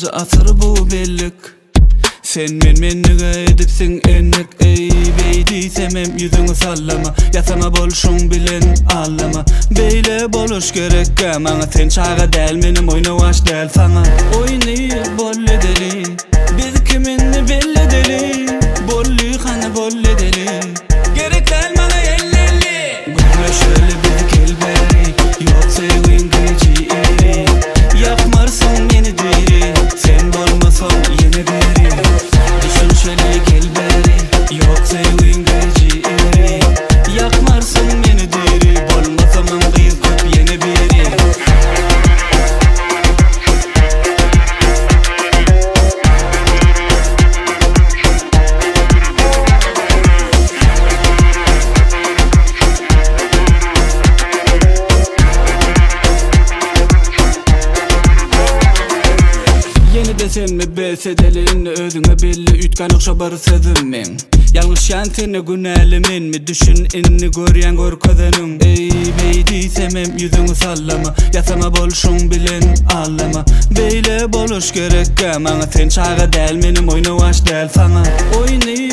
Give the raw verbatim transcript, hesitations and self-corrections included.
onuncu asır bu bellik. Sen men menniga edipsin ennek ey beydi semem yüzüňi sallama yasama bolşuň bilen allama beýle boluş gerek maňa sen çaga däl menim oýna baş däl saňa oýny bolle deli biz kiminni belli deli bolly hana bolle deli gerek däl maňa elleli güneşeli bir kelberi ýok sevgiň gıcı eri yapmarsyň meni diri sen bolmasaň ýene biri düşünşeli kelberi ýok sevgiň gıcı eri yapmarsyň meni diri bolmasaň gyz köp ýene biri sen mi besedelin özüňe belli ütkan okşabar sözüm men Yalnız şan seni günälimin mi düşün inni görýän görkezeniň ey beydi semem yüzüňi sallama yasama bolşuň bilen allama beýle boluş gerek maňa sen çaga däl menim oýna baş däl saňa oýny